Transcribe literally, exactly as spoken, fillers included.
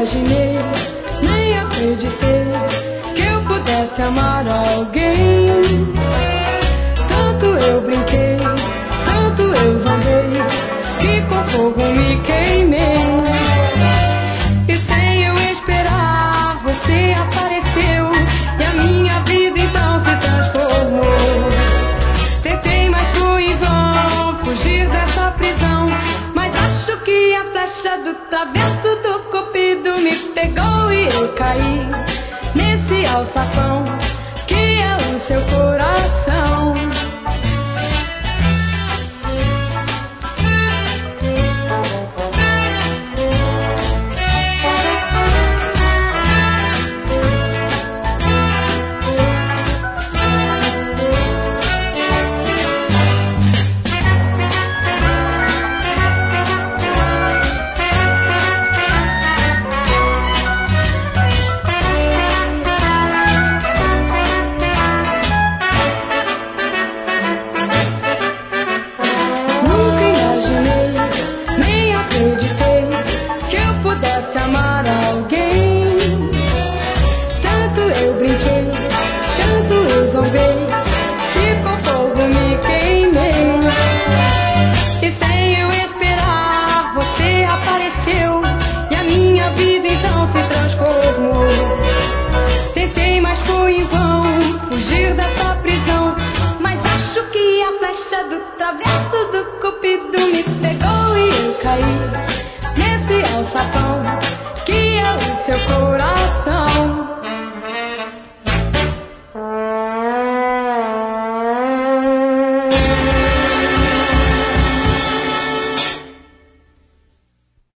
imaginei, nem acreditei que eu pudesse amar alguém. Tanto eu brinquei, tanto eu zombei, que com fogo me queimei. E sem eu esperar, você apareceu, e a minha vida então se transformou. Tentei, mas fui em vão, fugir dessa prisão, mas acho que a flecha do travesso do cupido me pegou e eu caí nesse alçapão que é o seu coração. Amar alguém. Tanto eu brinquei, tanto eu zombei, que com fogo me queimei. E sem eu esperar, você apareceu, e a minha vida então se transformou. Tentei, mas fui em vão, fugir dessa prisão, mas acho que a flecha do travesso do cupido me pegou e eu caí nesse alçapão que é o seu corpo.